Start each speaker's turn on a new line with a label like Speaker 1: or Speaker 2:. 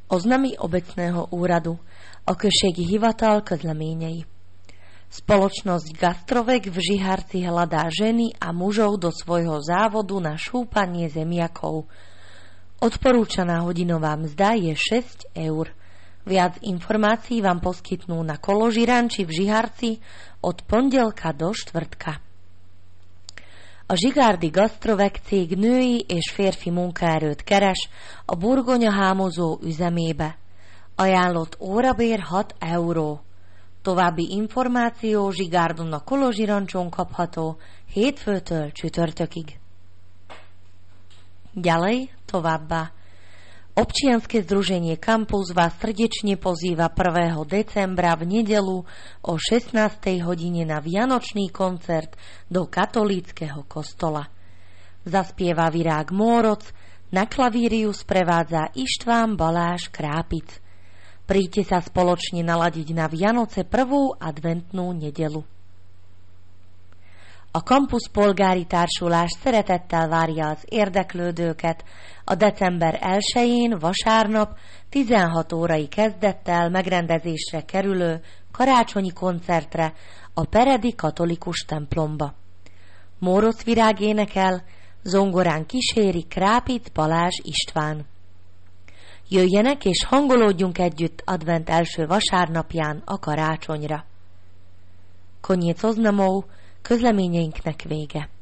Speaker 1: Oznamy obecného úradu, a községi hivatal közleményei. Spoločnosť Gastrovek v Žihárci hľadá ženy a mužov do svojho závodu na šúpanie zemiakov. Odporúčaná hodinová mzda je 6 eur. Viac informácií vám poskytnú na Koložiranči v Žihárci od pondelka do štvrtka. A zsigárdi Gastrovek cég női és férfi munkaerőt keres a burgonya hámozó üzemébe. Ajánlott órabér 6 euró. További információ Zsigárdon a Kolozsirancson kapható hétfőtől csütörtökig. Ďalej, továbbá. Občianske združenie Campus vás srdečne pozýva 1. decembra v nedelu o 16. hodine na vianočný koncert do katolíckeho kostola. Zaspieva Virák Móroc, na klavíriu sprevádza Ištván Baláš Krápic. Príďte sa spoločne naladiť na Vianoce prvú adventnú nedelu. A Campus Polgári Társulás szeretettel várja az érdeklődőket a december 1-én vasárnap 16 órai kezdettel megrendezésre kerülő karácsonyi koncertre a Peredi katolikus templomba. Móroc Virág énekel, zongorán kíséri Krápic Balázs István. Jöjjenek és hangolódjunk együtt advent első vasárnapján a karácsonyra. Koniec oznamov, közleményeinknek vége.